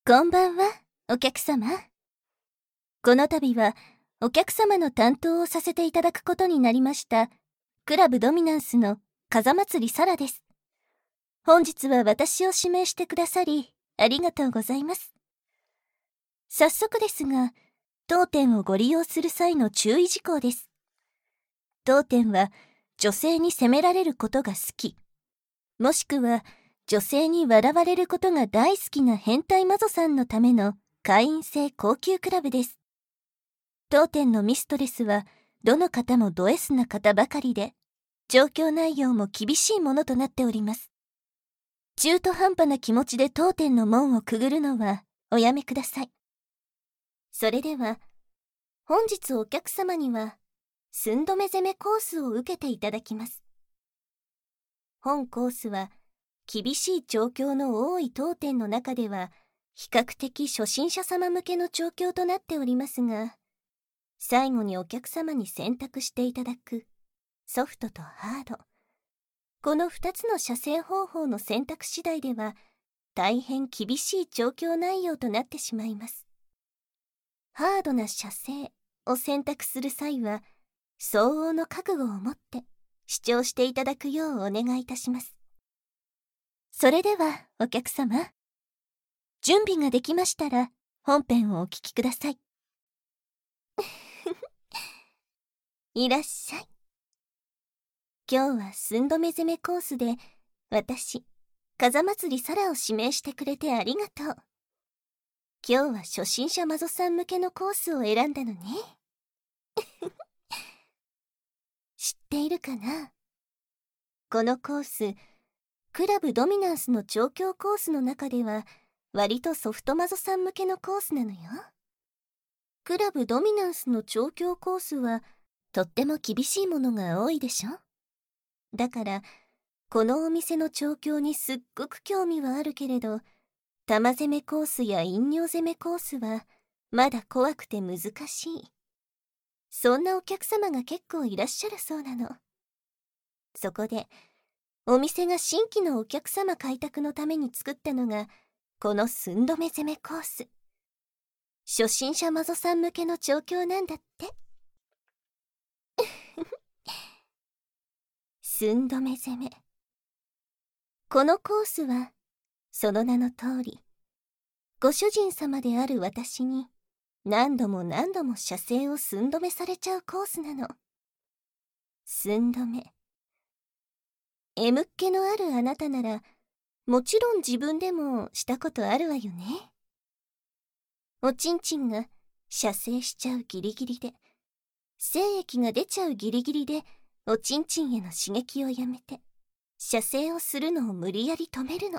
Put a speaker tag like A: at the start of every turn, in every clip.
A: こんばんは、お客様。この度は、お客様の担当をさせていただくことになりました、クラブドミナンスの風祭りサラです。本日は私を指名してくださり、ありがとうございます。早速ですが、当店をご利用する際の注意事項です。当店は、女性に責められることが好き、もしくは、女性に笑われることが大好きな変態マゾさんのための会員制高級クラブです。当店のミストレスはどの方もド S な方ばかりで、状況内容も厳しいものとなっております。中途半端な気持ちで当店の門をくぐるのはおやめください。それでは、本日お客様には寸止め攻めコースを受けていただきます。本コースは厳しい状況の多い当店の中では比較的初心者様向けの状況となっておりますが、最後にお客様に選択していただくソフトとハード、この2つの射精方法の選択次第では大変厳しい状況内容となってしまいます。ハードな射精を選択する際は相応の覚悟を持って視聴していただくようお願いいたします。それではお客様、準備ができましたら本編をお聞きください。いらっしゃい。今日は寸止め攻めコースで私、風祭りサラを指名してくれてありがとう。今日は初心者マゾさん向けのコースを選んだのね。知っているかな？このコース、クラブドミナンスの調教コースの中では割とソフトマゾさん向けのコースなのよ。クラブドミナンスの調教コースはとっても厳しいものが多いでしょ。だからこのお店の調教にすっごく興味はあるけれど、玉攻めコースや陰陽攻めコースはまだ怖くて難しい。そんなお客様が結構いらっしゃるそうなの。そこでお店が新規のお客様開拓のために作ったのがこの寸止め攻めコース。初心者マゾさん向けの調教なんだって。寸止め攻め。このコースはその名の通り、ご主人様である私に何度も何度も射精を寸止めされちゃうコースなの。寸止め。M っ気のあるあなたならもちろん自分でもしたことあるわよね。おちんちんが射精しちゃうギリギリで、精液が出ちゃうギリギリでおちんちんへの刺激をやめて射精をするのを無理やり止めるの。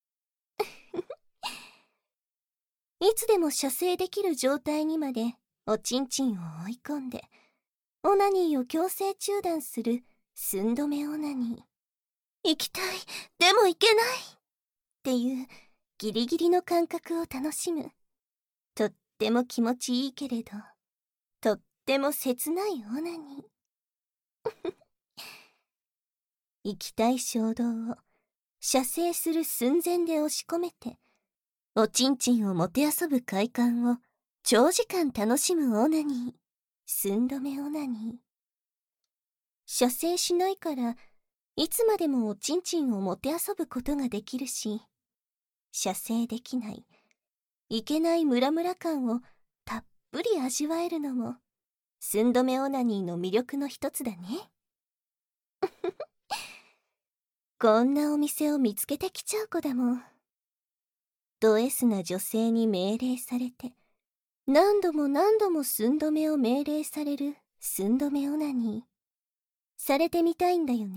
A: いつでも射精できる状態にまでおちんちんを追い込んでオナニーを強制中断する寸止めオナニー。行きたい、でも行けないっていうギリギリの感覚を楽しむ、とっても気持ちいいけれどとっても切ないオナニー。行きたい衝動を射精する寸前で押し込めておちんちんをもてあそぶ快感を長時間楽しむオナニー、寸止めオナニー。射精しないからいつまでもおちんちんをもてあそぶことができるし、射精できない、いけないムラムラ感をたっぷり味わえるのも寸止めオナニーの魅力の一つだね。こんなお店を見つけてきちゃう子だもん。ド S な女性に命令されて何度も何度も寸止めを命令される寸止めオナニーされてみたいんだよね。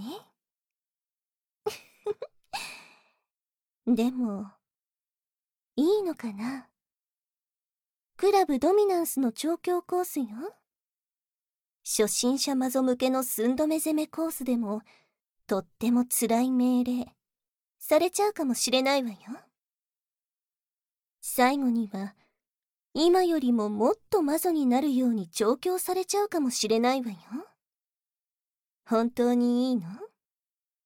A: でもいいのかな。クラブドミナンスの調教コースよ。初心者マゾ向けの寸止め攻めコースでもとっても辛い命令されちゃうかもしれないわよ。最後には今よりももっとマゾになるように調教されちゃうかもしれないわよ。本当にいいの？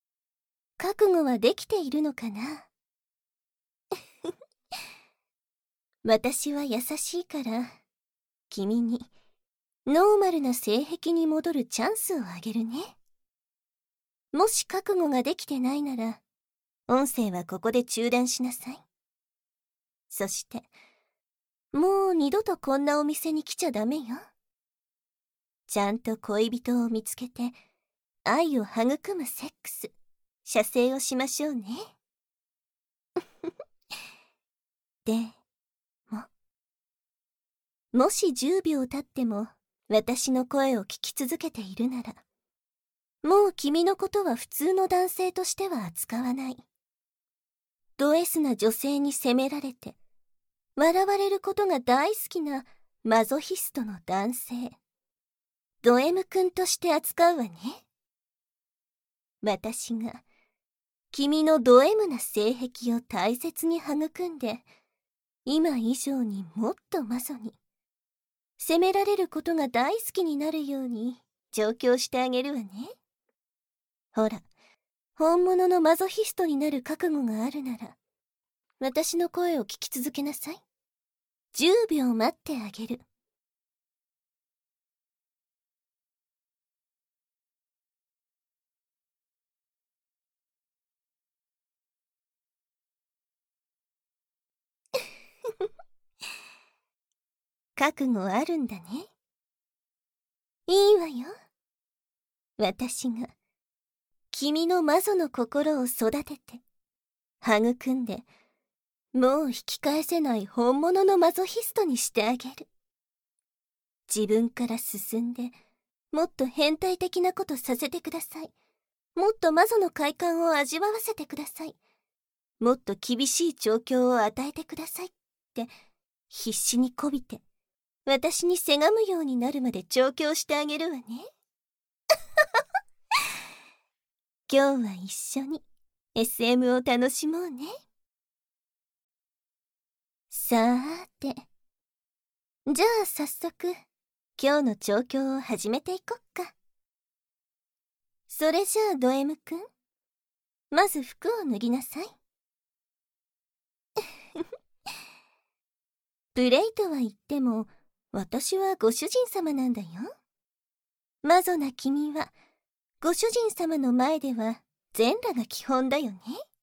A: 覚悟はできているのかな。 私は優しいから、君にノーマルな性癖に戻るチャンスをあげるね。もし覚悟ができてないなら、音声はここで中断しなさい。そして、もう二度とこんなお店に来ちゃダメよ。ちゃんと恋人を見つけて、愛を育むセックス、射精をしましょうね。でも、もし10秒経っても私の声を聞き続けているなら、もう君のことは普通の男性としては扱わない。ド S な女性に責められて、笑われることが大好きなマゾヒストの男性、ド M 君として扱うわね。私が君のド M な性癖を大切に育んで、今以上にもっとマゾに、責められることが大好きになるように調教してあげるわね。ほら、本物のマゾヒストになる覚悟があるなら、私の声を聞き続けなさい。10秒待ってあげる。覚悟あるんだね。いいわよ。私が君のマゾの心を育てて、育んで、もう引き返せない本物のマゾヒストにしてあげる。自分から進んで、もっと変態的なことさせてください。もっとマゾの快感を味わわせてください。もっと厳しい状況を与えてくださいって必死にこびて、私にせがむようになるまで調教してあげるわね。今日は一緒に SM を楽しもうね。さーて、じゃあ早速今日の調教を始めていこっか。それじゃあド M くん、まず服を脱ぎなさい。プレイとは言っても私はご主人様なんだよ。マゾな君はご主人様の前では全裸が基本だよね。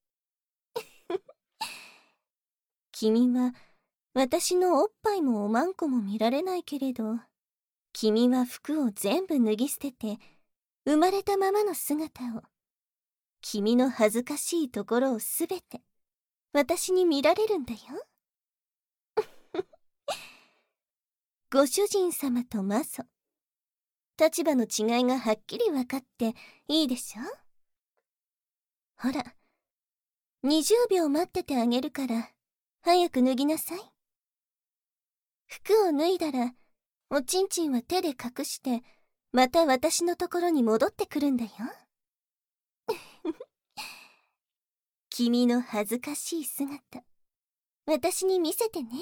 A: 君は私のおっぱいもおまんこも見られないけれど、君は服を全部脱ぎ捨てて生まれたままの姿を、君の恥ずかしいところをすべて私に見られるんだよ。ご主人様とマゾ、立場の違いがはっきり分かっていいでしょ。ほら、20秒待っててあげるから早く脱ぎなさい。服を脱いだらおちんちんは手で隠してまた私のところに戻ってくるんだよ。君の恥ずかしい姿、私に見せてね。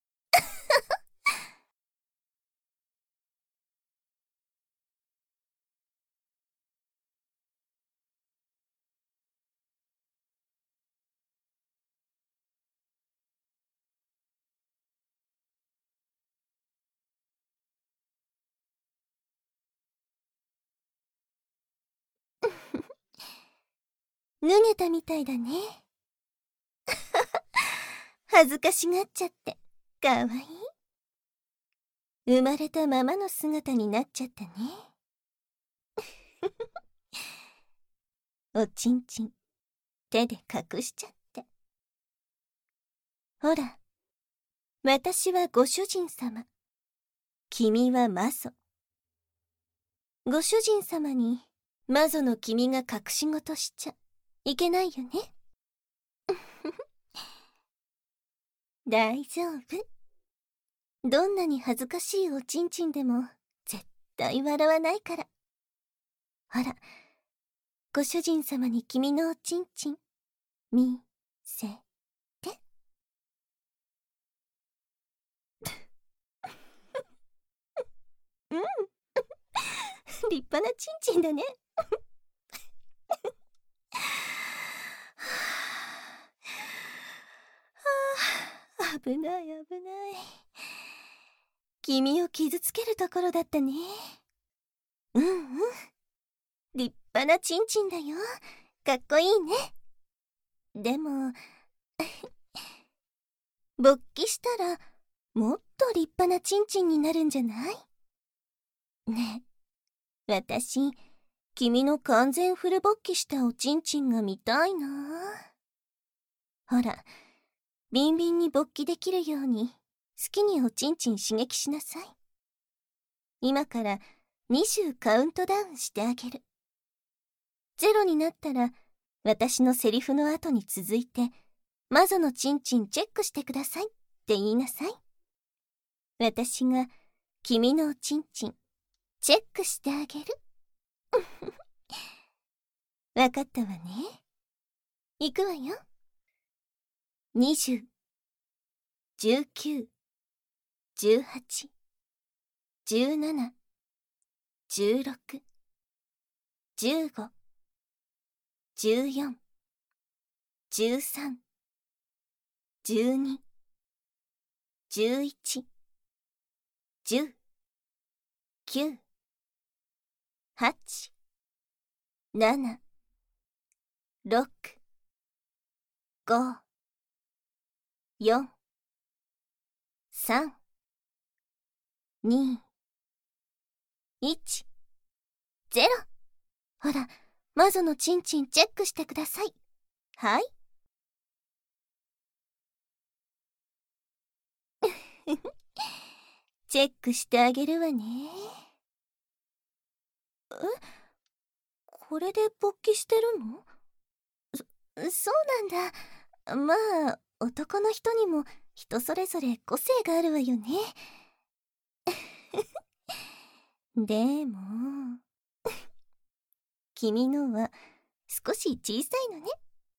A: 脱げたみたいだね。恥ずかしがっちゃってかわいい。生まれたままの姿になっちゃったね。おちんちん手で隠しちゃって。ほら、私はご主人様、君はマゾ。ご主人様にマゾの君が隠し事しちゃいけないよね。大丈夫。どんなに恥ずかしいおちんちんでも絶対笑わないから。ほら、ご主人様に君のおちんちん見せて。うん。立派なちんちんだね。 危ない危ない。君を傷つけるところだったね。うんうん。立派なチンチンだよ。かっこいいね。でも、勃起したら、もっと立派なチンチンになるんじゃない？ねえ、私、君の完全フル勃起したおちんちんが見たいな。ほら、ビンビンに勃起できるように、好きにおちんちん刺激しなさい。今から20カウントダウンしてあげる。0になったら、私のセリフの後に続いて、魔女のちんちんチェックしてくださいって言いなさい。私が君のおちんちんチェックしてあげる。わかったわね。いくわよ。20、19、18、17、16、15、14、13、12、11、10、9、8、7、6、5、4、3、2、1、0。ほら、魔女のチンチンチェックしてください。はい。チェックしてあげるわね。え？これで勃起してるの？そうなんだ。まあ、男の人にも人それぞれ個性があるわよね。でも、君のは少し小さいの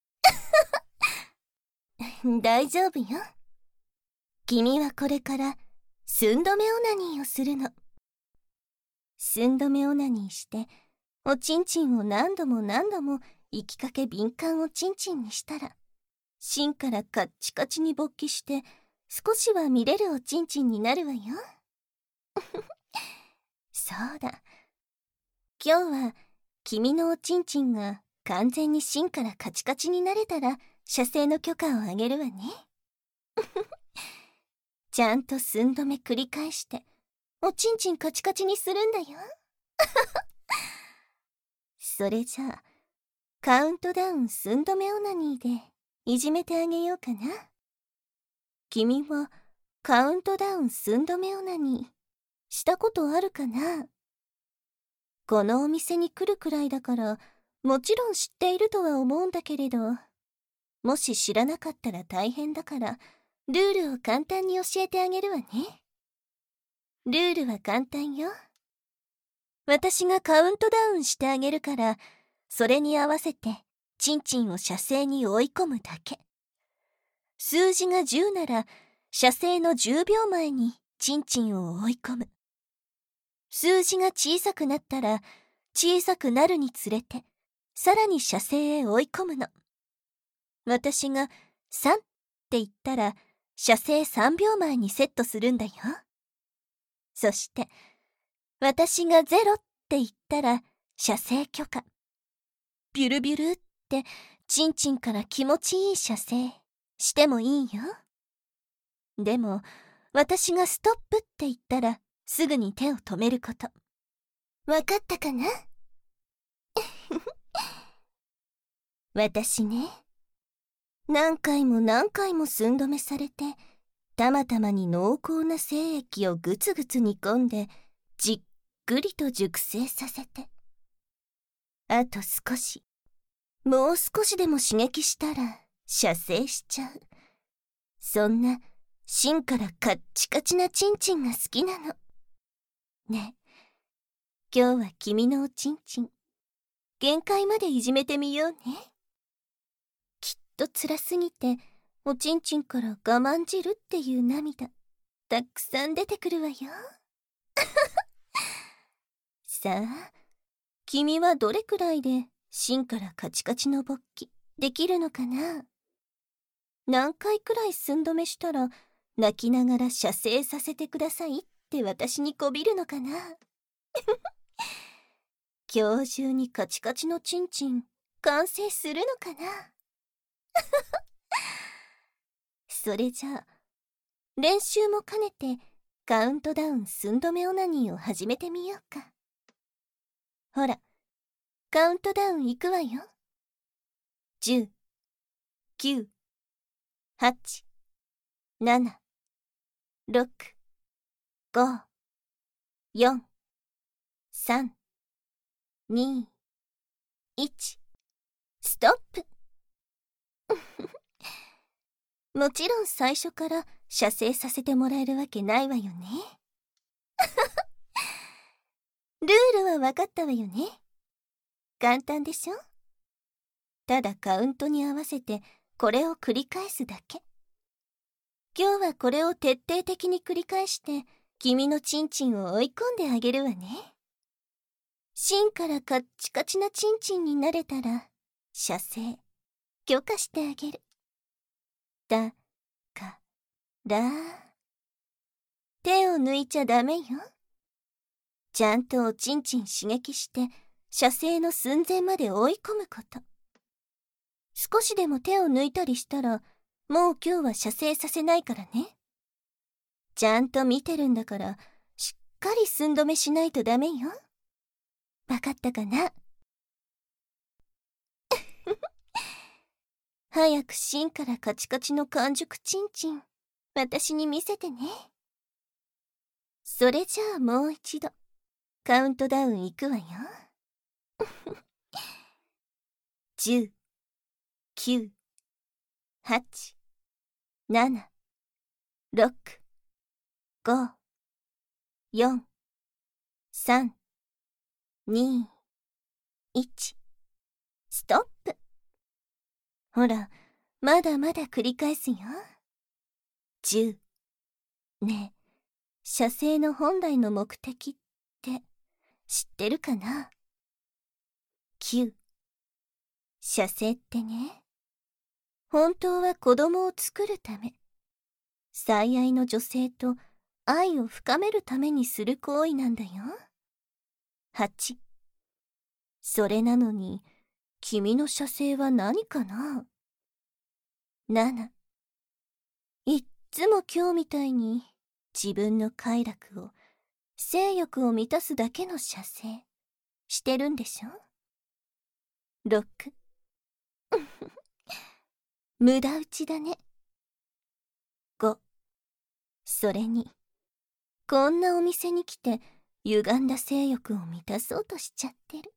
A: ね。大丈夫よ。君はこれから寸止めオナニーをするの。寸止めオナニーして、おちんちんを何度も何度も行きかけ敏感おちんちんにしたら、芯からカッチカチに勃起して、少しは見れるおちんちんになるわよ。そうだ。今日は君のおちんちんが完全に芯からカチカチになれたら、射精の許可をあげるわね。ちゃんと寸止め繰り返して、おちんちんカチカチにするんだよ。それじゃあ、カウントダウン寸止めオナニーでいじめてあげようかな。君はカウントダウン寸止めオナニーしたことあるかな？このお店に来るくらいだから、もちろん知っているとは思うんだけれど、もし知らなかったら大変だから、ルールを簡単に教えてあげるわね。ルールは簡単よ。私がカウントダウンしてあげるから、それに合わせて、チンチンを射精に追い込むだけ。数字が10なら、射精の10秒前にチンチンを追い込む。数字が小さくなったら、小さくなるにつれて、さらに射精へ追い込むの。私が3って言ったら、射精3秒前にセットするんだよ。そして、私が0って言ったら、射精許可。ビュルビュルって、チンチンから気持ちいい射精してもいいよ。でも、私がストップって言ったら、すぐに手を止めること。わかったかな？私ね、何回も何回も寸止めされて、たまたまに濃厚な精液をぐつぐつ煮込んで、じっくりと熟成させて。あと少し、もう少しでも刺激したら、射精しちゃう。そんな、芯からカッチカチなチンチンが好きなの。ねえ、今日は君のおちんちん、限界までいじめてみようね。きっと辛すぎて、おちんちんから我慢汁っていう涙、たくさん出てくるわよ。さあ、君はどれくらいで芯からカチカチの勃起できるのかな？何回くらい寸止めしたら泣きながら射精させてくださいって私にこびるのかな。今日中にカチカチのチンチン完成するのかな。それじゃあ練習も兼ねてカウントダウン寸止めオナニーを始めてみようか。ほら、カウントダウンいくわよ。10、9、8、7、6、5、4、3、2、1、ストップ。もちろん最初から射精させてもらえるわけないわよね。ルールは分かったわよね。簡単でしょ。ただカウントに合わせてこれを繰り返すだけ。今日はこれを徹底的に繰り返して君のチンチンを追い込んであげるわね。芯からカッチカチなチンチンになれたら射精許可してあげる。だから手を抜いちゃダメよ。ちゃんとおちんちん刺激して射精の寸前まで追い込むこと。少しでも手を抜いたりしたらもう今日は射精させないからね。ちゃんと見てるんだからしっかり寸止めしないとダメよ。わかったかな。早く芯からカチカチの完熟チンチン私に見せてね。それじゃあもう一度カウントダウンいくわよ。10、9、8、7、6、5、4、3、2、1、ストップ。ほら、まだまだ繰り返すよ。10。ねえ、射精の本来の目的って知ってるかな。9。射精ってね、本当は子供を作るため、最愛の女性と愛を深めるためにする行為なんだよ。8。それなのに、君の射精は何かな。7。いっつも今日みたいに自分の快楽を、性欲を満たすだけの射精してるんでしょ。6。無駄打ちだね。5。それに、こんなお店に来て歪んだ性欲を満たそうとしちゃってる。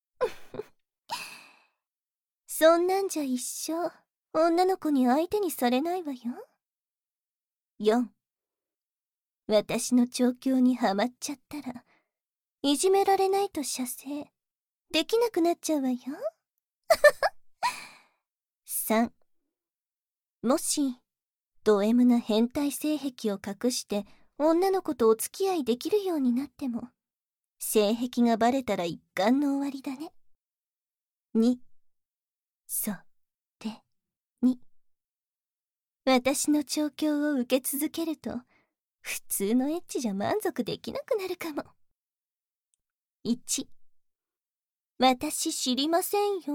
A: そんなんじゃ一生女の子に相手にされないわよ。4。私の調教にはまっちゃったらいじめられないと射精できなくなっちゃうわよ。3。もしド M な変態性癖を隠して女の子とお付き合いできるようになっても性癖がバレたら一巻の終わりだね。2。それに私の調教を受け続けると普通のエッチじゃ満足できなくなるかも。1。私知りませんよ。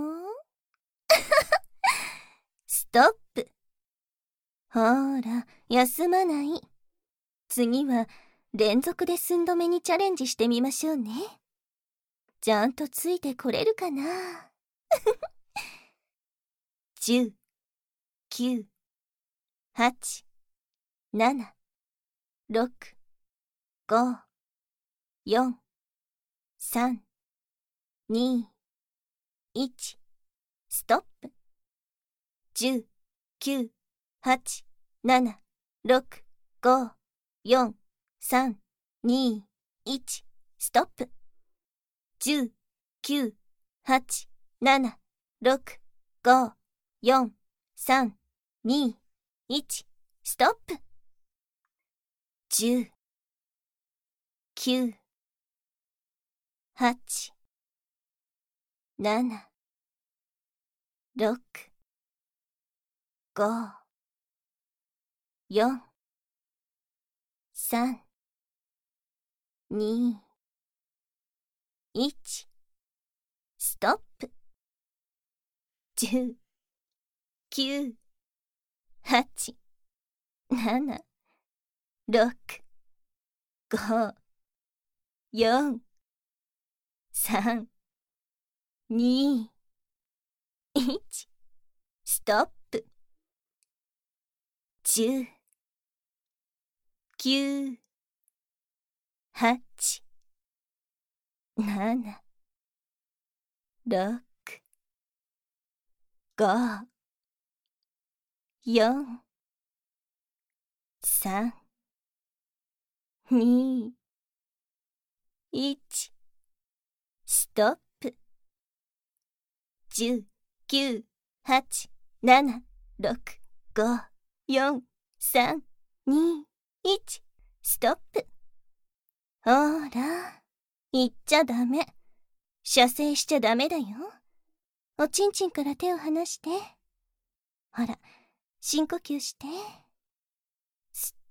A: ストップ。ほーら、休まない。次は連続で寸止めにチャレンジしてみましょうね。ちゃんとついてこれるかな。10、9、8、7、6、5、4、3、2、1、ストップ。10、9、8、7、6、5、4、3、2、1、ストップ。10、9、8、7、6、5、4、3、2、1、ストップ。10、9、8、7、6、5、4、 3、2、1、ストップ。10、9、8、7、6、5、4、3、2、1、ストップ。10、9、8、7、6、5、4、3、2、1、ストップ。10、9、8、7、6、5、4、3、2、1、ストップ。ほら、言っちゃダメ。射精しちゃダメだよ。おちんちんから手を離して。ほら、深呼吸して。吸って。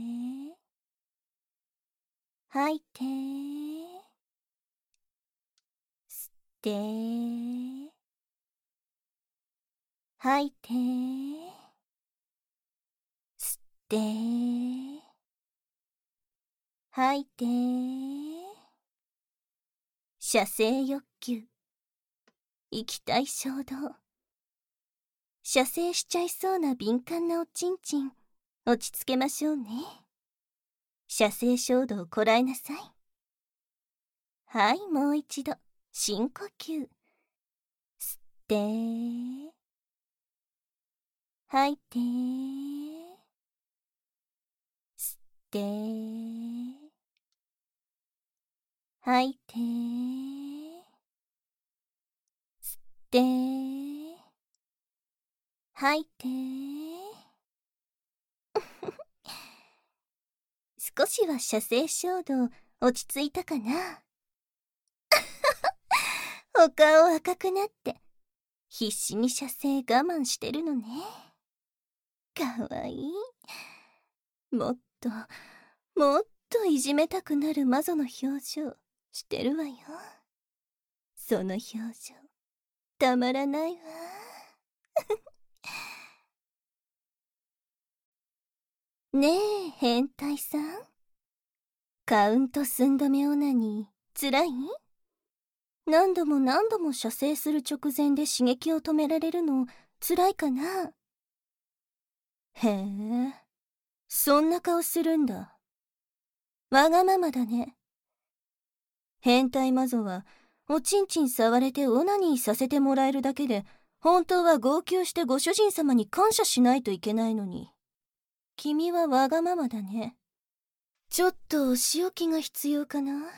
A: 吐いて。吸って。吐いて。吸って。吐いて。射精欲求。行きたい衝動。射精しちゃいそうな敏感なおちんちん、落ち着けましょうね。射精衝動をこらえなさい。はい、もう一度、深呼吸。吸って、吐いて、吸って、吐いて、吸って、吐いて。少しは射精衝動落ち着いたかな。お顔赤くなって必死に射精我慢してるのね。かわいい。もっともっといじめたくなる魔女の表情してるわよ。その表情たまらないわ。ねえ変態さん、カウント寸止めオナニーつらい？何度も何度も射精する直前で刺激を止められるのつらいかな？へえ、そんな顔するんだ。わがままだね。変態魔女はおちんちん触れてオナニーさせてもらえるだけで本当は号泣してご主人様に感謝しないといけないのに、君はわがままだね。ちょっとお仕置きが必要かな。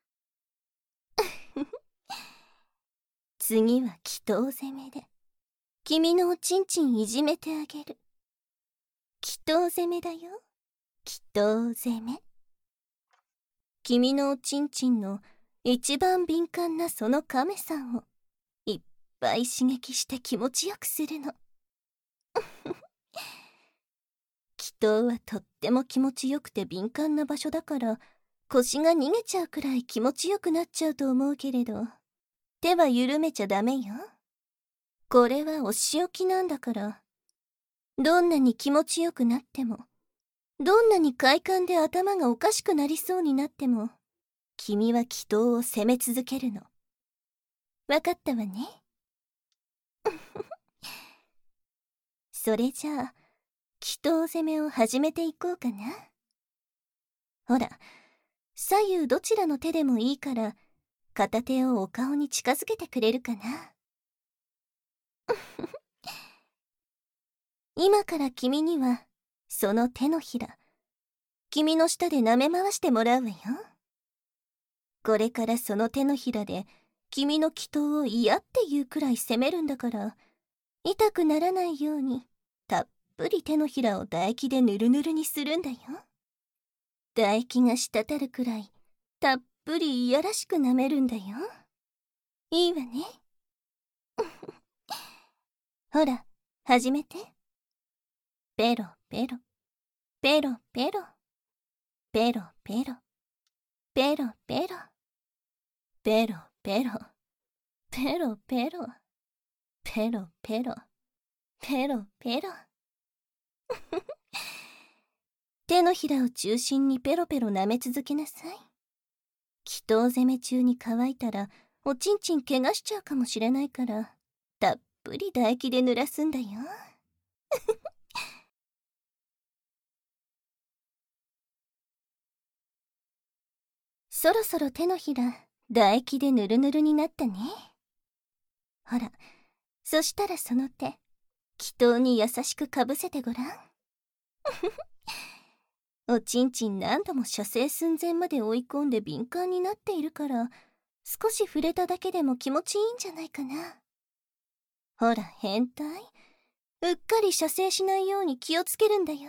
A: 次は祈祷攻めで君のおちんちんいじめてあげる。祈祷攻めだよ。祈祷攻め。君のおちんちんの一番敏感なその亀さんをいっぱい刺激して気持ちよくするの。祈祷はとっても気持ちよくて敏感な場所だから腰が逃げちゃうくらい気持ちよくなっちゃうと思うけれど、手は緩めちゃダメよ。これはお仕置きなんだから。どんなに気持ちよくなっても、どんなに快感で頭がおかしくなりそうになっても、君は祈祷を責め続けるの。わかったわね。それじゃあ祈祷攻めを始めていこうかな。ほら、左右どちらの手でもいいから片手をお顔に近づけてくれるかな。今から君にはその手のひら、君の下で舐め回してもらうわよ。これからその手のひらで君の祈祷を嫌っていうくらい責めるんだから、痛くならないようにたっぷり手のひらを唾液でぬるぬるにするんだよ。唾液が滴るくらいたっぷりいやらしく舐めるんだよ。いいわね。ほら、始めて。ペロペロペロペロ。 ペロペロ、ペロペロ、ペロペロ、ペロペロ、ペロペロ、ペロペロ。手のひらを中心にペロペロ舐め続けなさい。祈祷攻め中に乾いたらおちんちん怪我しちゃうかもしれないから、たっぷり唾液で濡らすんだよ。そろそろ手のひら唾液でぬるぬるになったね。ほら、そしたらその手祈祷に優しくかぶせてごらん。おちんちん何度も射精寸前まで追い込んで敏感になっているから、少し触れただけでも気持ちいいんじゃないかな。ほら変態、うっかり射精しないように気をつけるんだよ。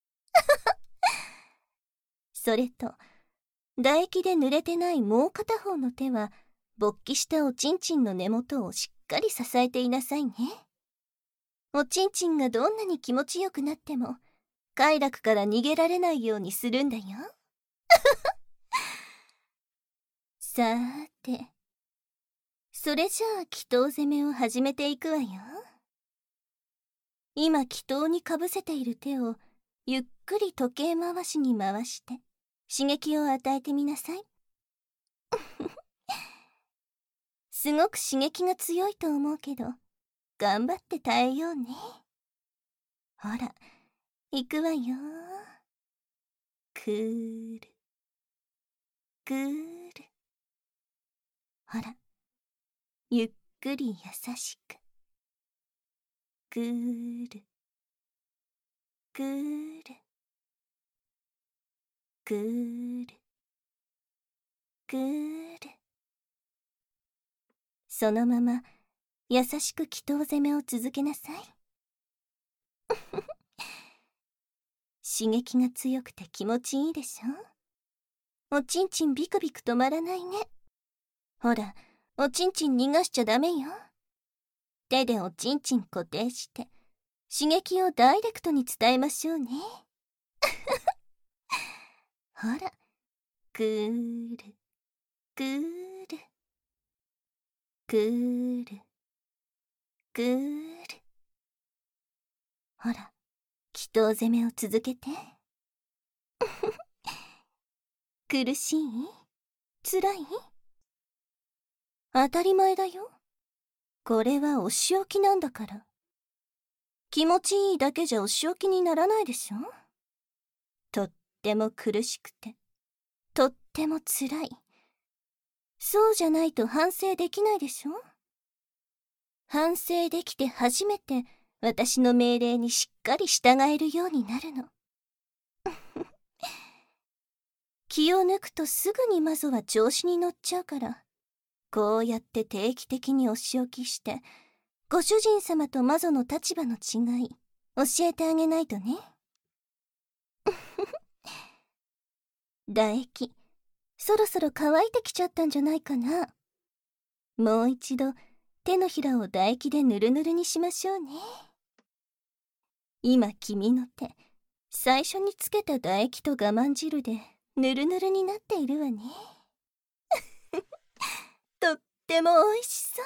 A: それと唾液で濡れてないもう片方の手は勃起したおちんちんの根元をしっかり支えていなさいね。おちんちんがどんなに気持ちよくなっても快楽から逃げられないようにするんだよ。さーて、それじゃあ祈祷攻めを始めていくわよ。今祈祷にかぶせている手をゆっくり時計回しに回して刺激を与えてみなさい。すごく刺激が強いと思うけど、頑張って耐えようね。ほら、行くわよ。くーる、くーる。ほら、ゆっくり優しく。くーる、くーる、くーる、くーる。そのまま優しく祈祷攻めを続けなさい。刺激が強くて気持ちいいでしょ。おちんちんビクビク止まらないね。ほら、おちんちん逃がしちゃダメよ。手でおちんちん固定して刺激をダイレクトに伝えましょうね。ほら、くーる、くーる、くーる、くーる。ほら、祈祷攻めを続けて。苦しい？辛い？当たり前だよ。これはお仕置きなんだから。気持ちいいだけじゃお仕置きにならないでしょ。とっても苦しくて、とっても辛い。そうじゃないと反省できないでしょ。反省できて初めて私の命令にしっかり従えるようになるの。気を抜くとすぐに魔女は調子に乗っちゃうから、こうやって定期的にお仕置きしてご主人様と魔女の立場の違い教えてあげないとね。唾液そろそろ乾いてきちゃったんじゃないかな。もう一度手のひらを唾液でぬるぬるにしましょうね。今君の手、最初につけた唾液と我慢汁でぬるぬるになっているわね。とってもおいしそう。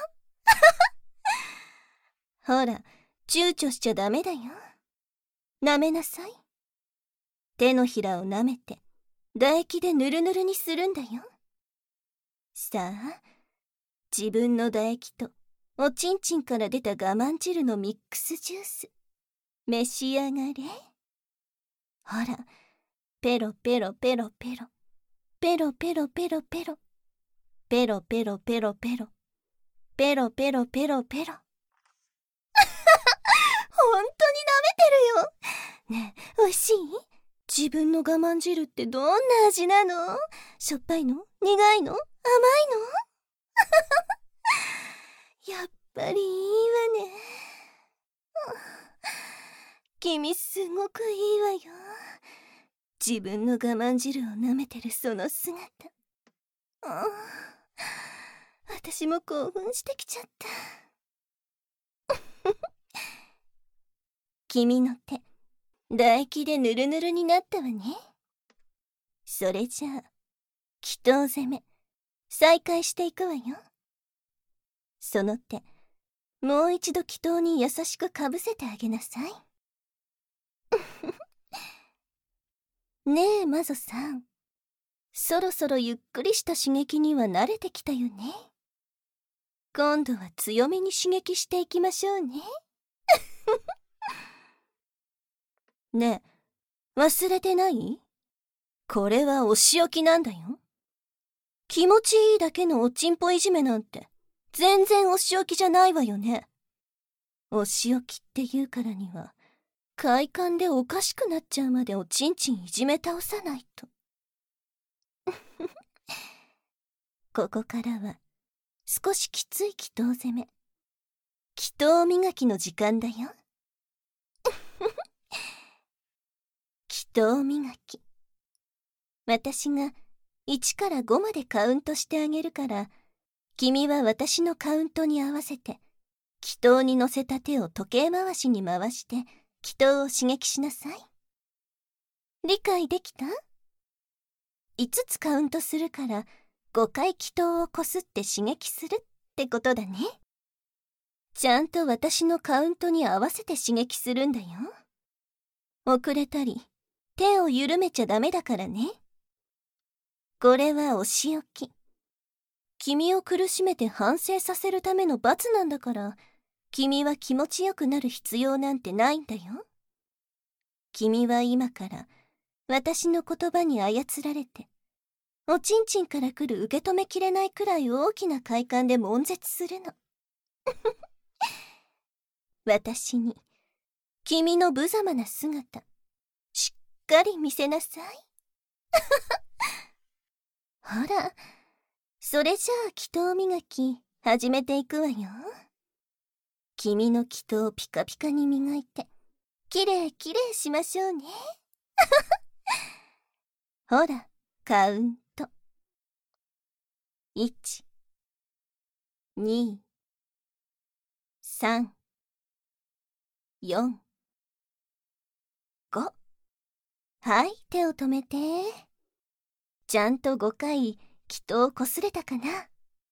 A: ほら、躊躇しちゃダメだよ。舐めなさい。手のひらを舐めて唾液でぬるぬるにするんだよ。さあ、自分の唾液とおちんちんから出た我慢汁のミックスジュース召し上がれ。ほら、ペロペロペロペロ、ペロペロペロペロ、ペロペロペロペロ、ペロペロペロペロ。ほんとに舐めてるよ。ねえ、おいしい？自分の我慢汁ってどんな味なの？しょっぱいの？苦いの？甘いの？やっぱりいいわね。君すごくいいわよ。自分の我慢汁を舐めてるその姿。私も興奮してきちゃった。君の手、唾液でぬるぬるになったわね。 それじゃあ、祈祷攻め、再開していくわよ。その手、もう一度祈祷に優しくかぶせてあげなさい。ねえ、マゾさん。そろそろゆっくりした刺激には慣れてきたよね。今度は強めに刺激していきましょうね。ねえ、忘れてない？これはお仕置きなんだよ。気持ちいいだけのおちんぽいじめなんて、全然お仕置きじゃないわよね。お仕置きって言うからには、快感でおかしくなっちゃうまでおちんちんいじめ倒さないと。ここからは、少しきつい祈祷攻め。祈祷磨きの時間だよ。祈祷磨き。私が1から5までカウントしてあげるから、君は私のカウントに合わせて、祈祷に乗せた手を時計回しに回して、祈祷を刺激しなさい。理解できた？ 5 つカウントするから、5回祈祷をこすって刺激するってことだね。ちゃんと私のカウントに合わせて刺激するんだよ。遅れたり、手を緩めちゃダメだからね。これはお仕置き。君を苦しめて反省させるための罰なんだから、君は気持ちよくなる必要なんてないんだよ。君は今から私の言葉に操られて、おちんちんから来る受け止めきれないくらい大きな快感で悶絶するの。私に君の無様な姿、しっかり見せなさい。ほら、それじゃあ祈祷磨き始めていくわよ。君の祈祷をピカピカに磨いて、きれいきれいしましょうね。ほら、カウント。1、2、3、4、5。はい、手を止めて。ちゃんと5回、祈祷をこすれたかな？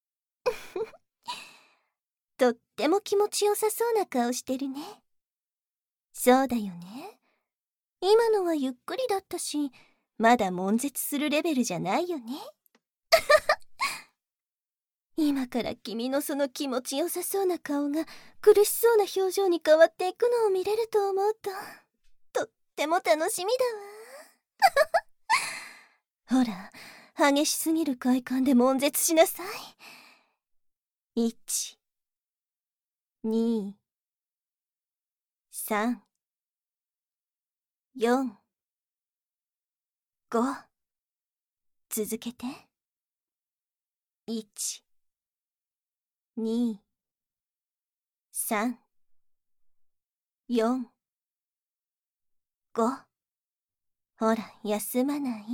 A: とっても気持ちよさそうな顔してるね。そうだよね。今のはゆっくりだったし、まだ悶絶するレベルじゃないよね。今から君のその気持ちよさそうな顔が苦しそうな表情に変わっていくのを見れると思うと、とっても楽しみだわ。ほら、激しすぎる快感で悶絶しなさい。1、2、3、4、5。続けて。1、2、3、4、5。ほら、休まない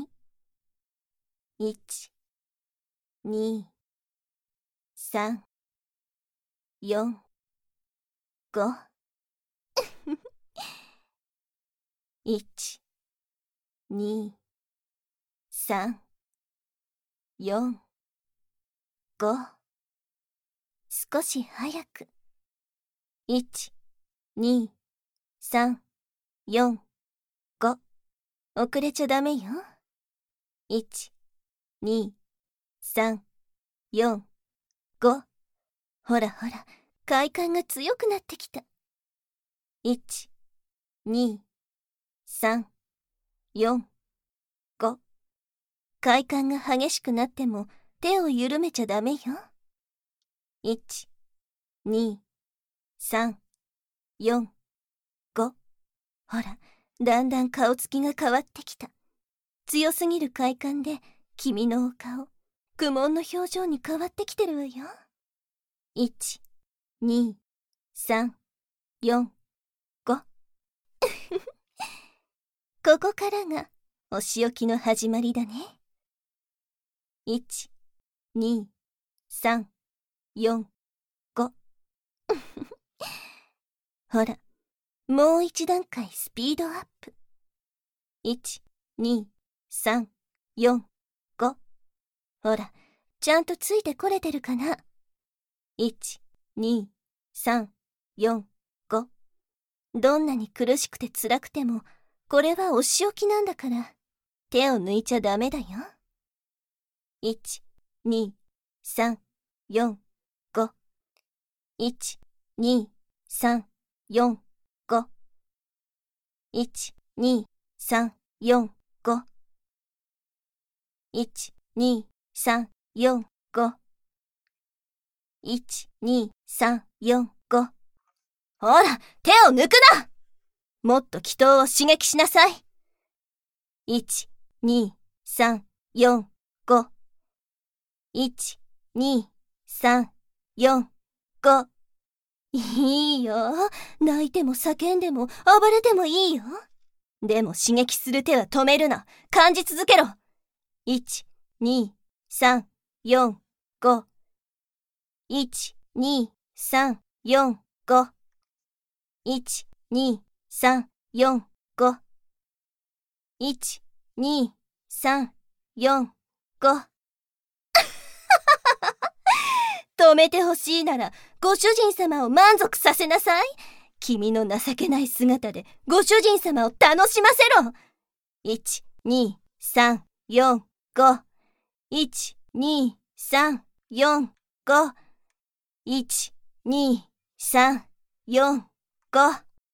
A: 。1、2、3、4、5。1、2、3、4、5。少し早く。1、2、3、4、5。遅れちゃダメよ。1、2、3、4、5。ほらほら、快感が強くなってきた。1、2、3、4、5。快感が激しくなっても手を緩めちゃダメよ。1、2、3、4、5。ほら、だんだん顔つきが変わってきた。強すぎる快感で君のお顔、苦悶の表情に変わってきてるわよ。1、2、3、4、5。ここからがお仕置きの始まりだね。1、2、3、4、5。ほら、もう一段階スピードアップ。1、2、3、 4、5。ほら、ちゃんとついてこれてるかな。1、2、3、4、5。どんなに苦しくて辛くても、これはお仕置きなんだから、手を抜いちゃダメだよ。1、2、3、4、5。1、2、3、4、5。1、2、3、4、5。1、2、3、4、5。1、2、3、4、5。ほら、手を抜くな！もっと気筒を刺激しなさい。1、2、3、4、5。1、2、3、4、5。いいよ。泣いても叫んでも暴れてもいいよ。でも刺激する手は止めるな。感じ続けろ。1、2、3、4、5。1、2、3、4、5。1、2、3、4、5。1、2、3、4、5。止めてほしいなら、ご主人様を満足させなさい。君の情けない姿で、ご主人様を楽しませろ。1、2、3、4、5。1、2、3、4、5。1、2、3、4、5。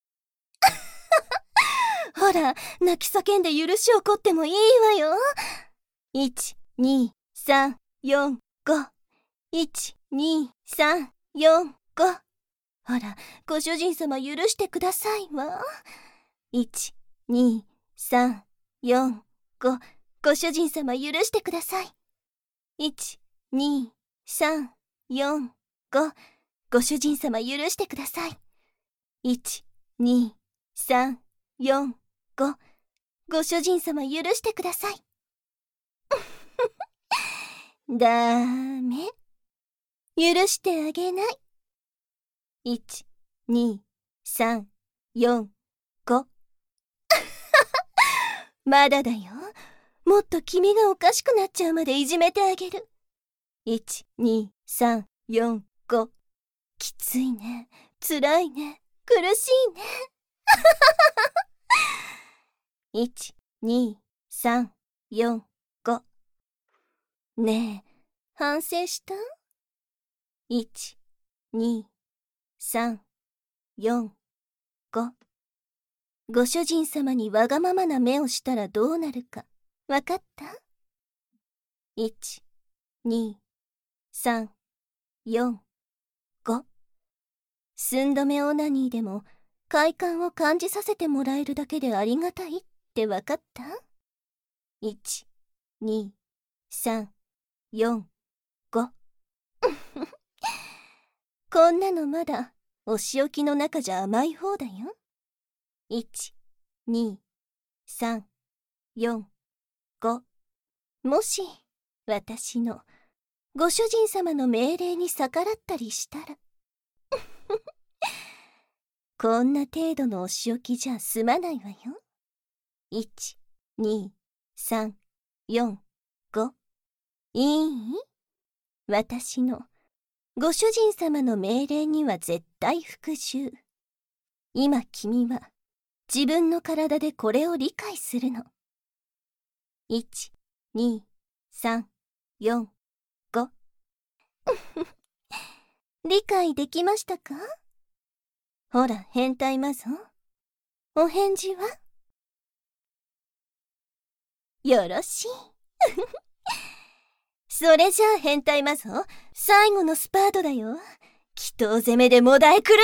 A: ほら、泣き叫んで許しをこってもいいわよ。1、2、3、4、5。1、2、3、4、5。ほら、ご主人様許してくださいわ。1、2、3、4、5。ご主人様許してください。1、2、3、4、5。ご主人様許してください。1、2、3、4、5。ご主人様許してください。ダメ。許してあげない。1、2、3、4、5。まだだよ。もっと君がおかしくなっちゃうまでいじめてあげる。1、2、3、4、5。きついね。辛いね。苦しいね。1、2、3、4、5。ねえ、反省した？ 1、2、3、4、5。ご主人様にわがままな目をしたらどうなるか、わかった？ 1、2、3、4、5。寸止めオナニーでも快感を感じさせてもらえるだけでありがたいってわかった？ 1、2、3、4、5。こんなのまだお仕置きの中じゃ甘い方だよ。1、2、3、4、5。もし私のご主人様の命令に逆らったりしたらこんな程度のお仕置きじゃ済まないわよ。1、2、3、4、5。いい？私のご主人様の命令には絶対服従。今君は自分の体でこれを理解するの。1、2、3、4、5。理解できましたか？ほら、変態マゾン。お返事は？よろしい。それじゃあ変態マゾン、最後のスパートだよ。祈祷攻めでもだえ狂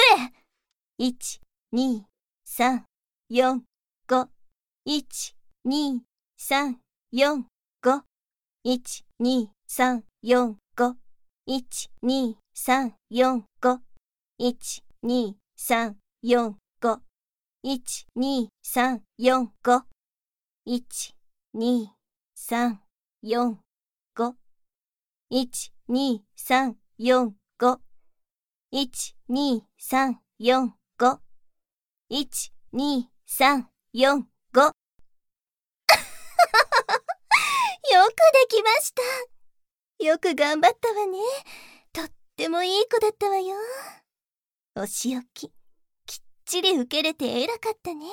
A: え。1、2、3、4、5。1、2、3、4、5。1、2、3、4、5。1、2、3、4、5。1、2、3、4、5。1、2、3、4、5。1、2、3、4、5。1、2、3、4、5。1、2、3、4、5。1、2、3、4、5。 した。よく頑張ったわね。とってもいい子だったわよ。お仕置き、きっちり受けれて偉かったね。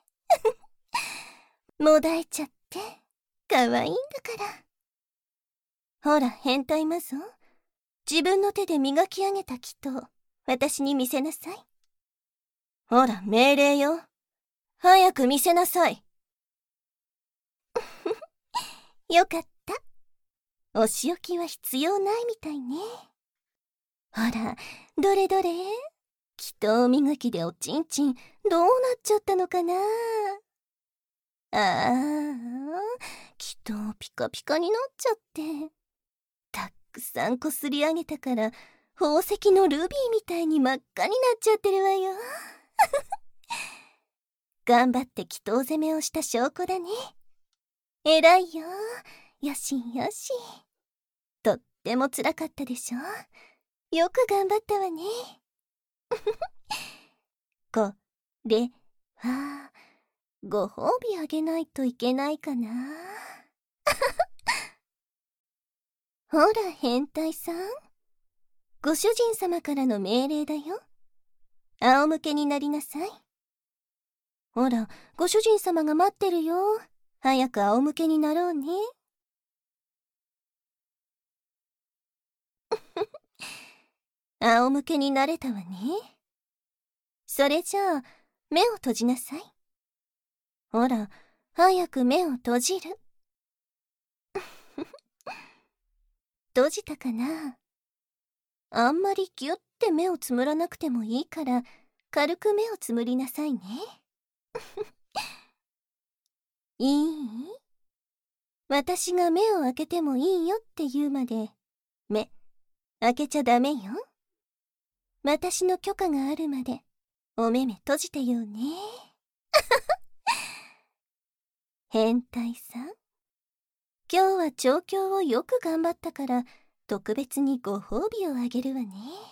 A: もだえちゃって、かわいいんだから。ほら、変態マゾン。自分の手で磨き上げた木と、私に見せなさい。ほら、命令よ。早く見せなさい。よかった。お仕置きは必要ないみたいね。ほら、どれどれ。木と磨きでおちんちん、どうなっちゃったのかな。ああ、木とピカピカになっちゃって。たくさんこすり上げたから、宝石のルビーみたいに真っ赤になっちゃってるわよ。頑張って祈祷攻めをした証拠だね。偉いよ。よしよし。とっても辛かったでしょ。よく頑張ったわね。これはご褒美あげないといけないかな。ほら変態さん、ご主人様からの命令だよ。仰向けになりなさい。ほら、ご主人様が待ってるよ。早く仰向けになろうね。仰向けになれたわね。それじゃあ、目を閉じなさい。ほら、早く目を閉じる。閉じたかな。あんまりギュッて目をつむらなくてもいいから、軽く目をつむりなさいね。いい？私が目を開けてもいいよって言うまで、目、開けちゃダメよ。私の許可があるまで、お目目閉じてよね。変態さん。今日は調教をよく頑張ったから、特別にご褒美をあげるわね。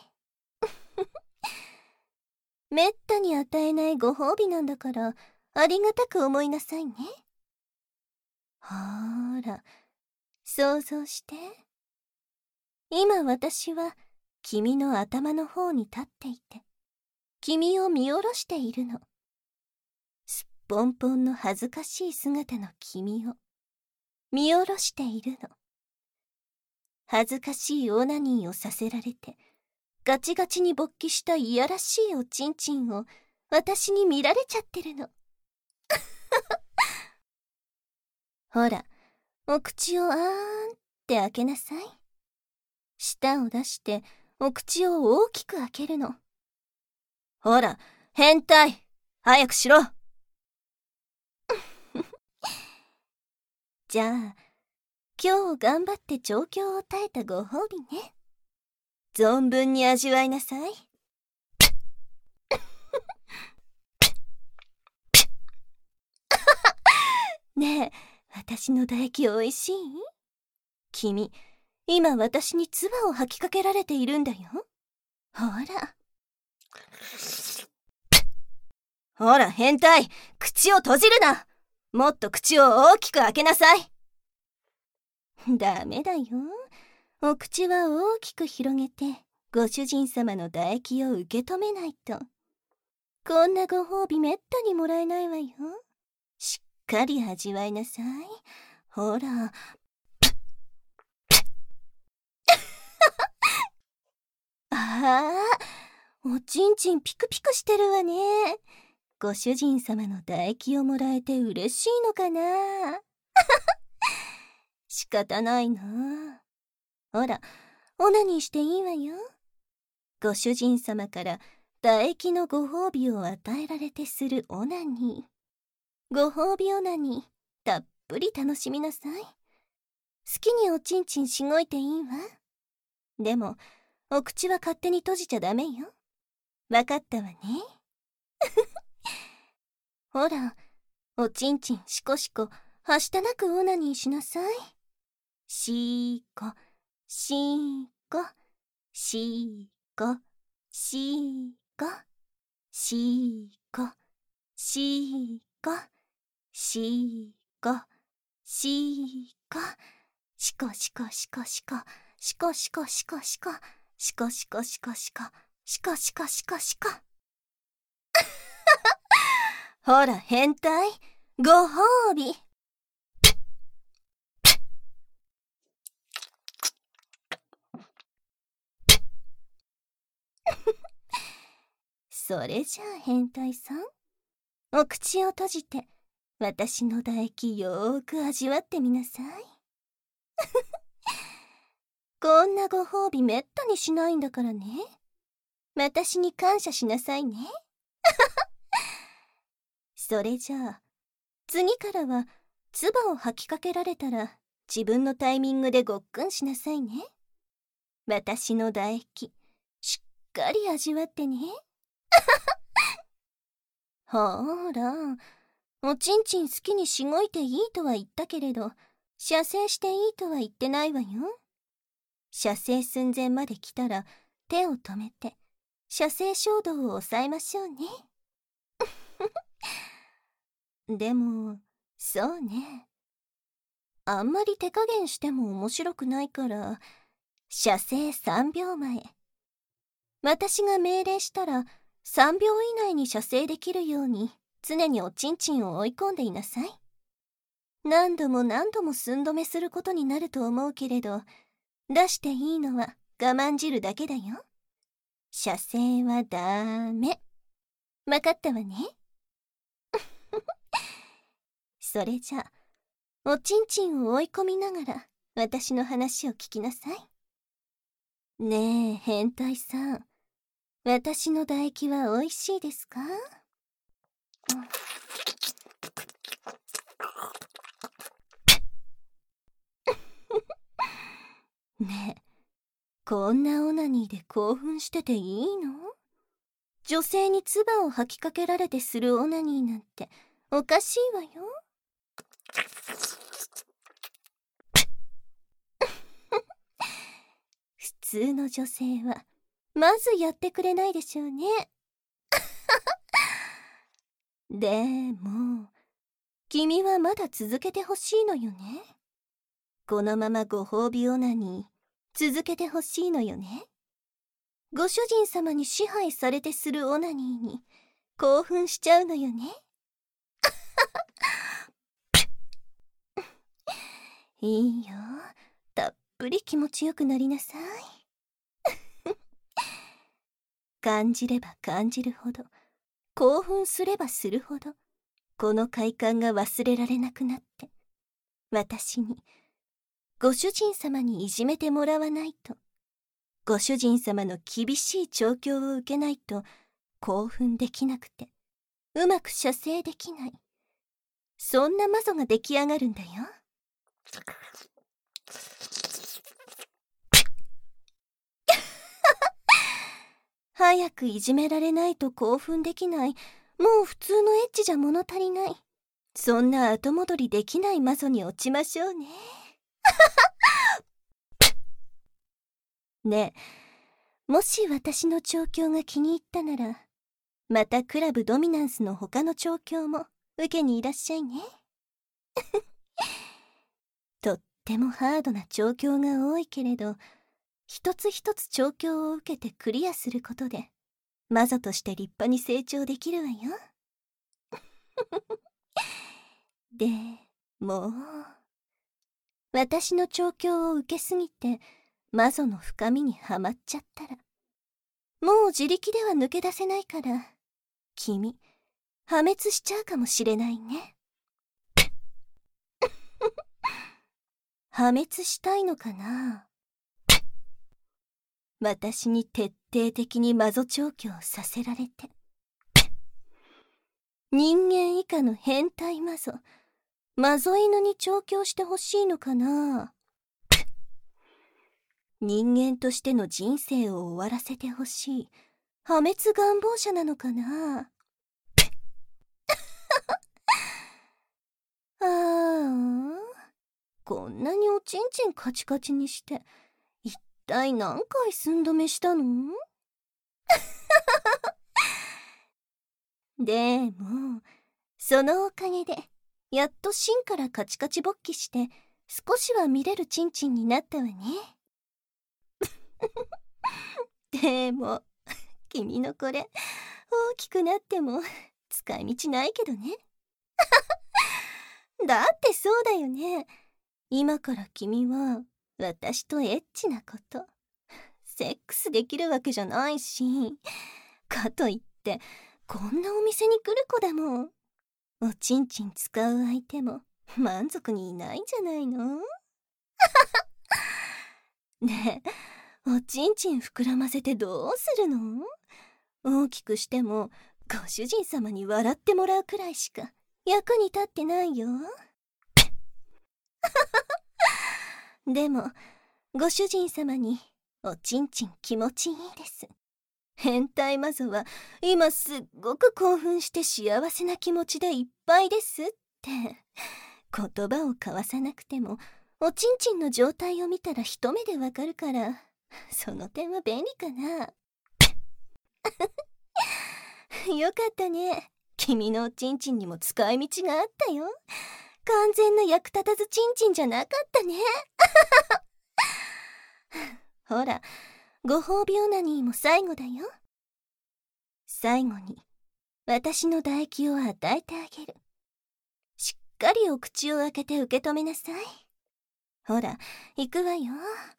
A: めったに与えないご褒美なんだから、ありがたく思いなさいね。ほーら、想像して。今私は君の頭の方に立っていて、君を見下ろしているの。すっぽんぽんの恥ずかしい姿の君を見下ろしているの。恥ずかしいオナニーをさせられて、ガチガチに勃起したいやらしいおちんちんを私に見られちゃってるの。ほら、お口をあーんって開けなさい。舌を出してお口を大きく開けるの。ほら、変態、早くしろ。じゃあ、今日頑張って調教を耐えたご褒美ね。存分に味わいなさい。ねえ、私の唾液おいしい？君、今私に唾を吐きかけられているんだよ。ほら。ほら、変態、口を閉じるな。もっと口を大きく開けなさい。ダメだよ。お口は大きく広げて、ご主人様の唾液を受け止めないと。こんなご褒美めったにもらえないわよ。しっかり味わいなさい。ほら。ああ、おちんちんピクピクしてるわね。ご主人様の唾液をもらえて嬉しいのかな。仕方ないな。ほら、オナニーしていいわよ。ご主人様から唾液のご褒美を与えられてするオナニー。ご褒美オナニー、たっぷり楽しみなさい。好きにおちんちんしごいていいわ。でも、お口は勝手に閉じちゃダメよ。わかったわね。ほら、おちんちんしこしこ、はしたなくオナニーしなさい。しーこ、しーこ、しーこ、しーこ、しーこ、しーこ、しーこ、しーこ、 シコシコシコシコ、シコシコシコシコ、シコシコシコシコ、シコシコシコシコ。ほら変態、ご褒美。それじゃあ変態さん、お口を閉じて私の唾液よーく味わってみなさい。こんなご褒美めったにしないんだからね。私に感謝しなさいね。それじゃあ次からは唾を吐きかけられたら自分のタイミングでごっくんしなさいね。私の唾液しっかり味わってね。ほーら、おちんちん好きにしごいていいとは言ったけれど、射精していいとは言ってないわよ。射精寸前まで来たら手を止めて射精衝動を抑えましょうね。でもそうね、あんまり手加減しても面白くないから、射精3秒前、私が命令したら3秒以内に射精できるように常におちんちんを追い込んでいなさい。何度も何度も寸止めすることになると思うけれど、出していいのは我慢汁だけだよ。射精はダメ。わかったわね。それじゃあおちんちんを追い込みながら私の話を聞きなさい。ねえ変態さん、私の唾液はおいしいですか？ねえ、こんなオナニーで興奮してていいの？女性に唾を吐きかけられてするオナニーなんておかしいわよ。普通の女性はまずやってくれないでしょうね。でも君はまだ続けてほしいのよね。このままご褒美オナニー続けてほしいのよね。ご主人様に支配されてするオナニーに興奮しちゃうのよね。いいよ、たっぷり気持ちよくなりなさい。感じれば感じるほど、興奮すればするほど、この快感が忘れられなくなって、私にご主人様にいじめてもらわないと、ご主人様の厳しい調教を受けないと興奮できなくてうまく射精できない、そんなマゾが出来上がるんだよ。早くいじめられないと興奮できない、もう普通のエッチじゃ物足りない、そんな後戻りできないマゾに落ちましょうね。ねえ、もし私の調教が気に入ったなら、またクラブドミナンスの他の調教も受けにいらっしゃいね。とってもハードな調教が多いけれど、一つ一つ調教を受けてクリアすることでマゾとして立派に成長できるわよ。でも私の調教を受けすぎてマゾの深みにはまっちゃったら、もう自力では抜け出せないから、君破滅しちゃうかもしれないね。破滅したいのかな？私に徹底的にマゾ調教させられて、人間以下の変態マゾ、マゾ犬に調教してほしいのかな？人間としての人生を終わらせてほしい破滅願望者なのかな？ああ、こんなにおちんちんカチカチにして一体何回寸止めしたの？でもそのおかげでやっと芯からカチカチ勃起して少しは見れるチンチンになったわね。でも、君のこれ、大きくなっても使い道ないけどね。だってそうだよね。今から君は私とエッチなこと、セックスできるわけじゃないし、かといってこんなお店に来る子だもん。おちんちん使う相手も満足にいないんじゃないの？ねえ、おちんちん膨らませてどうするの？大きくしてもご主人様に笑ってもらうくらいしか役に立ってないよ。でもご主人様におちんちん気持ちいいです。変態マゾは今すっごく興奮して幸せな気持ちでいっぱいですって言葉を交わさなくてもおちんちんの状態を見たら一目でわかるから、その点は便利かな。よかったね。君のおちんちんにも使い道があったよ。完全な役立たずちんちんじゃなかったね。ほら、ご褒美オナニーも最後だよ。最後に私の唾液を与えてあげる。しっかりお口を開けて受け止めなさい。ほら、行くわよ。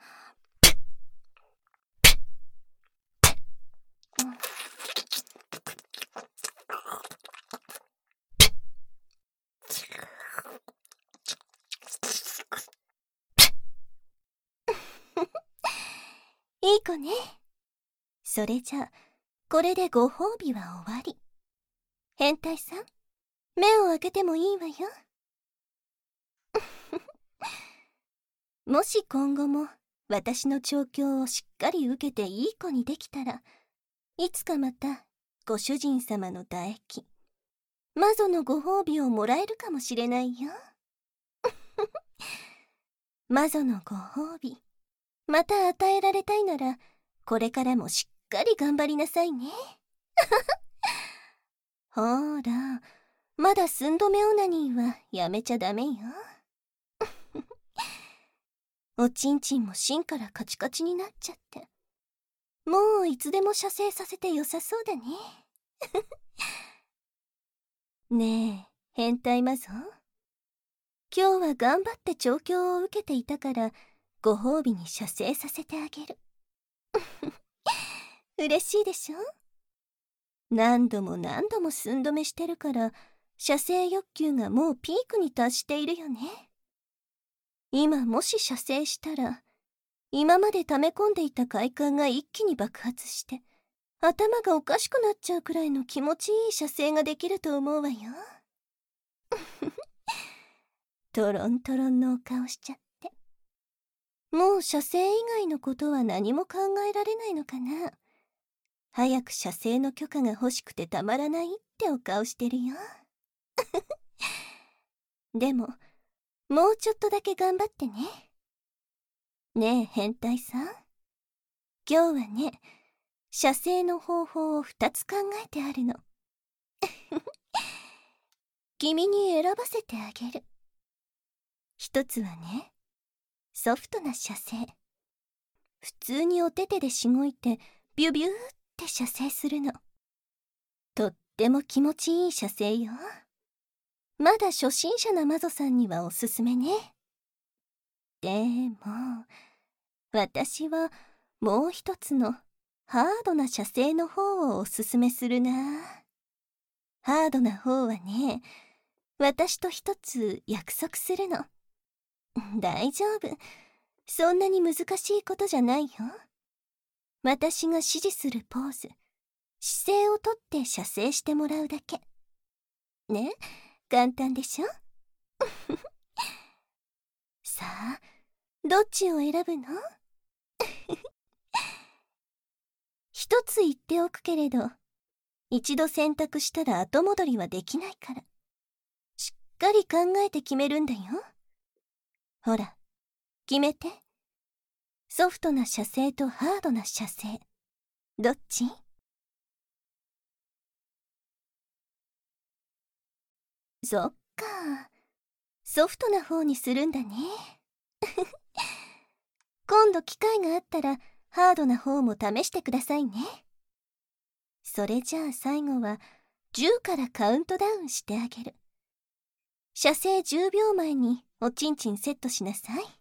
A: いい子ね。それじゃ、これでご褒美は終わり。変態さん、目を開けてもいいわよ。もし今後も私の調教をしっかり受けていい子にできたら、いつかまたご主人様の唾液、魔女のご褒美をもらえるかもしれないよ。魔女のご褒美、また与えられたいなら、これからもしっかり頑張りなさいね。ほーら、まだ寸止めオナニーはやめちゃダメよ。おちんちんも芯からカチカチになっちゃって、もういつでも射精させて良さそうだね。ねえ、変態マゾ。今日は頑張って調教を受けていたから、ご褒美に射精させてあげる。嬉しいでしょ？何度も何度も寸止めしてるから、射精欲求がもうピークに達しているよね。今もし射精したら、今まで溜め込んでいた快感が一気に爆発して、頭がおかしくなっちゃうくらいの気持ちいい射精ができると思うわよ。トロントロンのお顔しちゃって。もう射精以外のことは何も考えられないのかな。早く射精の許可が欲しくてたまらないってお顔してるよ。でも、もうちょっとだけ頑張ってね。ねえ、変態さん。今日はね、射精の方法を2つ考えてあるの。君に選ばせてあげる。一つはね、ソフトな射精。普通にお手手でしごいてビュビューって射精するの。とっても気持ちいい射精よ。まだ初心者な魔女さんにはおすすめね。でも私はもう一つのハードな射精の方をおすすめするな。ハードな方はね、私と一つ約束するの。大丈夫。そんなに難しいことじゃないよ。私が指示するポーズ、姿勢をとって射精してもらうだけ。ね、簡単でしょ？さあ、どっちを選ぶの？一つ言っておくけれど、一度選択したら後戻りはできないから。しっかり考えて決めるんだよ。ほら、決めて。ソフトな射精とハードな射精。どっち？そっか。ソフトな方にするんだね。 今度機会があったらハードな方も試してくださいね。それじゃあ最後は10からカウントダウンしてあげる。射精10秒前におちんちんセットしなさい。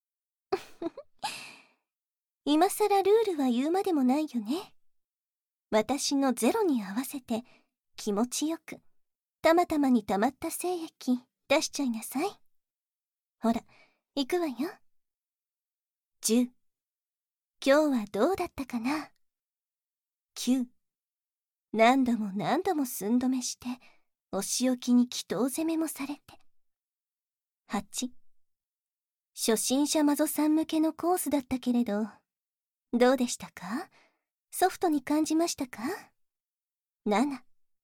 A: 今さらルールは言うまでもないよね。私のゼロに合わせて気持ちよくたまたまに溜まった精液出しちゃいなさい。ほら、行くわよ。10。今日はどうだったかな。9。何度も何度も寸止めしてお仕置きに祈祷攻めもされて。8。初心者マゾさん向けのコースだったけれど、どうでしたか？ソフトに感じましたか？ 7。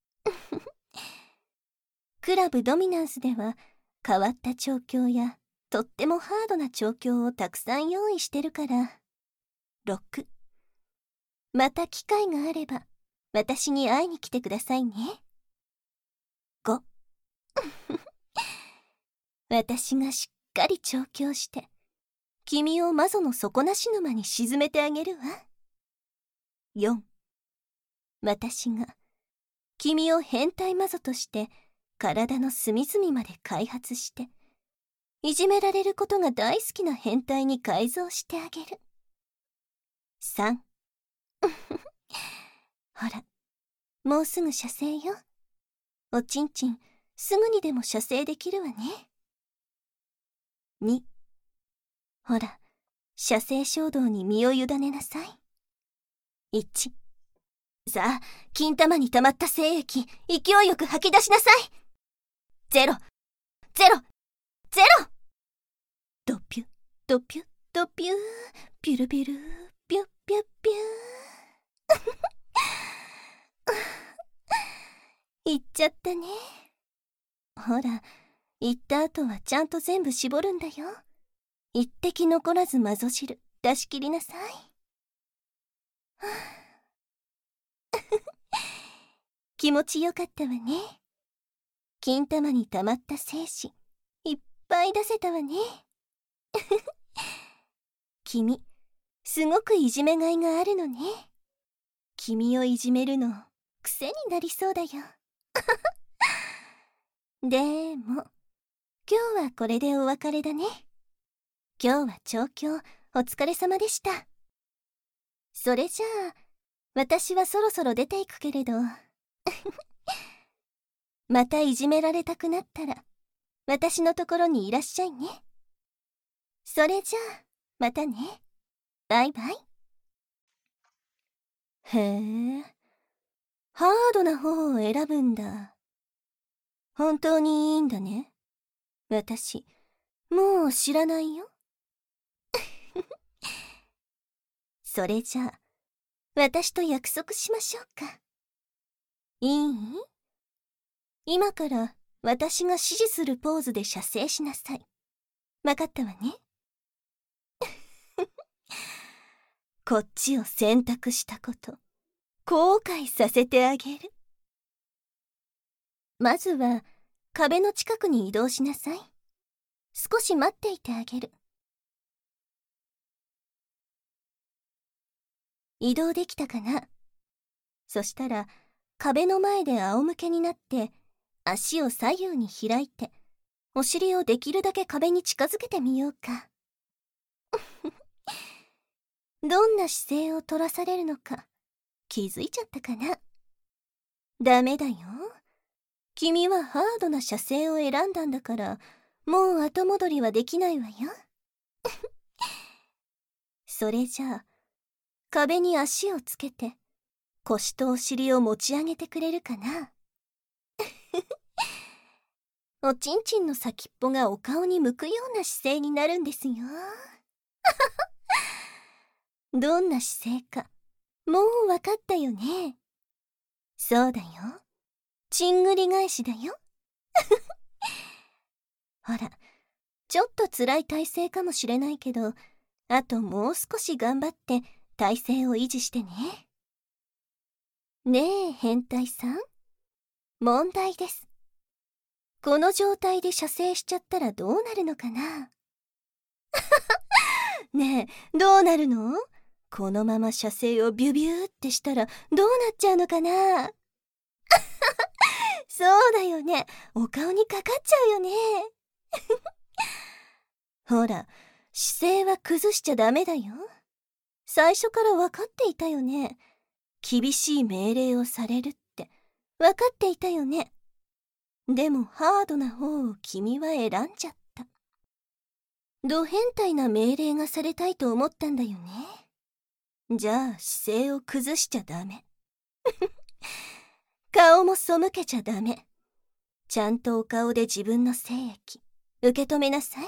A: クラブドミナンスでは変わった調教やとってもハードな調教をたくさん用意してるから。6。また機会があれば私に会いに来てくださいね。5。私がしっかり調教して君をマゾの底なし沼に沈めてあげるわ。4。私が君を変態マゾとして体の隅々まで開発していじめられることが大好きな変態に改造してあげる。3。ほら、もうすぐ射精よ。おちんちんすぐにでも射精できるわね。2。ほら、射精衝動に身を委ねなさい。1。さあ、金玉に溜まった精液勢いよく吐き出しなさい。0、0、0。ドピュドピュドピュー、ピュルピュルピュッピュッピュー。言っちゃったね。ほら、言った後はちゃんと全部絞るんだよ。一滴残らずマゾ汁出し切りなさい。気持ちよかったわね。金玉に溜まった精子いっぱい出せたわね。君、すごくいじめがいがあるのね。君をいじめるの癖になりそうだよ。でも今日はこれでお別れだね。今日は調教お疲れ様でした。それじゃあ私はそろそろ出ていくけれどまたいじめられたくなったら私のところにいらっしゃいね。それじゃあまたね。バイバイ。へえ、ハードな方を選ぶんだ。本当にいいんだね。私もう知らないよ。それじゃあ私と約束しましょうか。いい？今から私が指示するポーズで射精しなさい。わかったわね。こっちを選択したこと後悔させてあげる。まずは壁の近くに移動しなさい。少し待っていてあげる。移動できたかな？そしたら壁の前で仰向けになって足を左右に開いてお尻をできるだけ壁に近づけてみようか。どんな姿勢を取らされるのか気づいちゃったかな？ダメだよ。君はハードな射精を選んだんだからもう後戻りはできないわよ。それじゃあ壁に足をつけて腰とお尻を持ち上げてくれるかな？おちんちんの先っぽがお顔に向くような姿勢になるんですよ。どんな姿勢かもう分かったよね。そうだよ。ちんぐり返しだよ。ほら、ちょっと辛い体勢かもしれないけど、あともう少し頑張って体勢を維持してね。ねえ、変態さん。問題です。この状態で射精しちゃったらどうなるのかな？ねねえ、どうなるの？このまま射精をビュビューってしたらどうなっちゃうのかな？そうだよね。お顔にかかっちゃうよね。ほら、姿勢は崩しちゃダメだよ。最初から分かっていたよね。厳しい命令をされるって分かっていたよね。でもハードな方を君は選んじゃった。ド変態な命令がされたいと思ったんだよね。じゃあ姿勢を崩しちゃダメ。顔も背けちゃダメ。ちゃんとお顔で自分の精液受け止めなさい。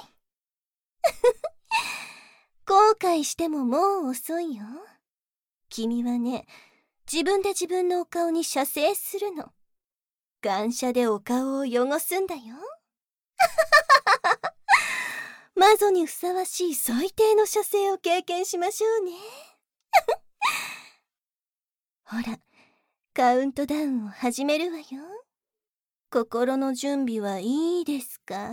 A: 後悔してももう遅いよ。君はね、自分で自分のお顔に射精するの。感謝でお顔を汚すんだよ。魔女にふさわしい最低の射精を経験しましょうね。ほら、カウントダウンを始めるわよ。心の準備はいいですか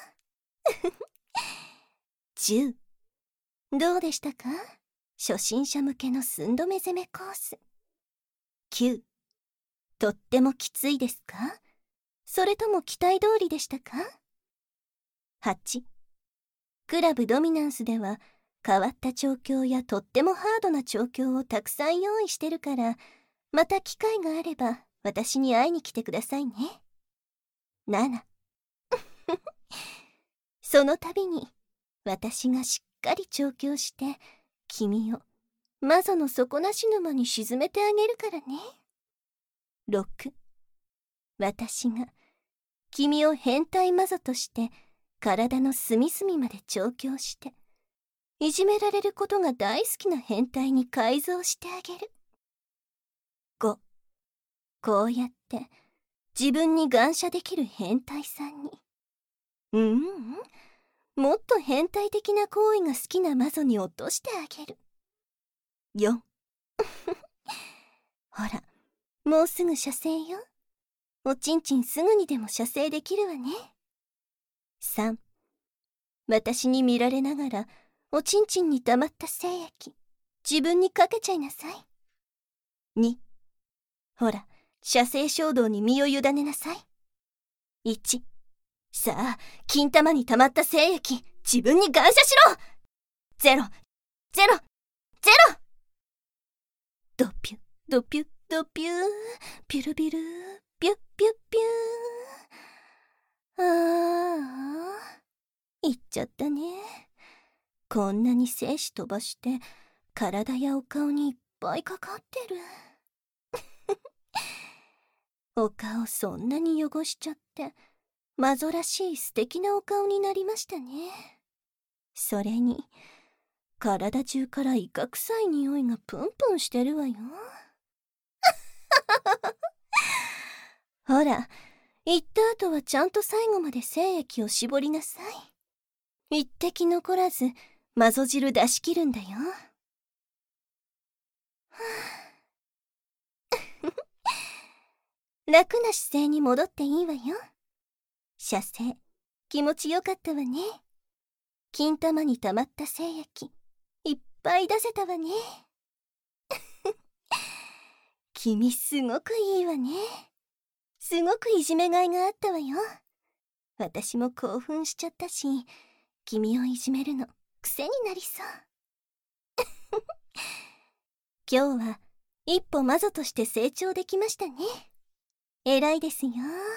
A: ？10。どうでしたか？初心者向けの寸止め攻めコース。9。とってもきついですか？それとも期待通りでしたか？ 8。クラブドミナンスでは変わった調教やとってもハードな調教をたくさん用意してるから、また機会があれば私に会いに来てくださいね。7。その度に私がしっかり調教して君を魔女の底なし沼に沈めてあげるからね。6。私が君を変態魔女として体の隅々まで調教していじめられることが大好きな変態に改造してあげる。5。こうやって自分に感謝できる変態さんに、もっと変態的な行為が好きな魔女に落としてあげる。4。ほら、もうすぐ射精よ。おちんちんすぐにでも射精できるわね。3。私に見られながらおちんちんに溜まった精液自分にかけちゃいなさい。2。ほら、射精衝動に身を委ねなさい。1。さあ、金玉に溜まった精液自分に感謝しろ。0、0、0。ドピュドピュドピュー、ピュルビルピュッピュッピュー。言っちゃったね。こんなに精子飛ばして体やお顔にいっぱいかかってる。お顔そんなに汚しちゃって魔女らしい素敵なお顔になりましたね。それに体中からイカ臭い匂いがプンプンしてるわよ。ほら、言った後はちゃんと最後まで精液を絞りなさい。一滴残らず魔女汁出し切るんだよ。楽な姿勢に戻っていいわよ。射精気持ちよかったわね。金玉に溜まった精液いっぱい出せたわね。君すごくいいわね。すごくいじめがいがあったわよ。私も興奮しちゃったし、君をいじめるの癖になりそう。今日は一歩魔女として成長できましたね。偉いですよ。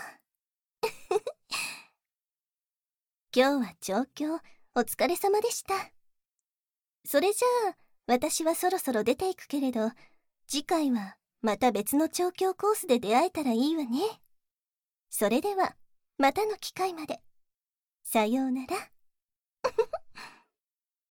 A: 今日は調教お疲れ様でした。それじゃあ私はそろそろ出ていくけれど、次回はまた別の調教コースで出会えたらいいわね。それではまたの機会まで。さようなら。